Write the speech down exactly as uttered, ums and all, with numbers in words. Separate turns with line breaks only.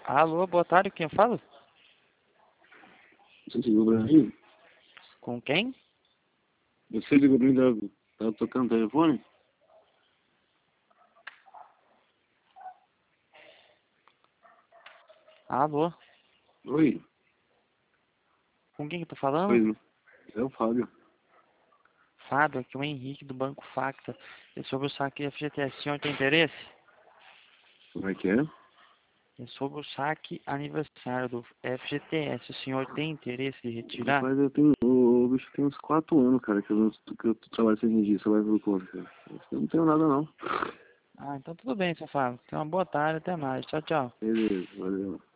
Alô, boa tarde, quem fala?
Você ligou pra mim?
Com quem?
Você ligou pra mim, tava, tava tocando o telefone?
Alô,
Oi?
com quem que eu tô falando?
Oi, é o Fábio.
Fábio, aqui é o Henrique do Banco Facta. É sobre o saque F G T S. O senhor tem interesse?
Como é que é?
É sobre o saque aniversário do F G T S. O senhor tem interesse de retirar?
Rapaz, eu tenho, o, o bicho tem uns quatro anos, cara, que eu, não, que eu trabalho sem energia, só vai por conta, cara. Eu não tenho nada, não.
Ah, então tudo bem, seu Fábio. Tenha uma boa tarde, até mais. Tchau, tchau.
Beleza, valeu.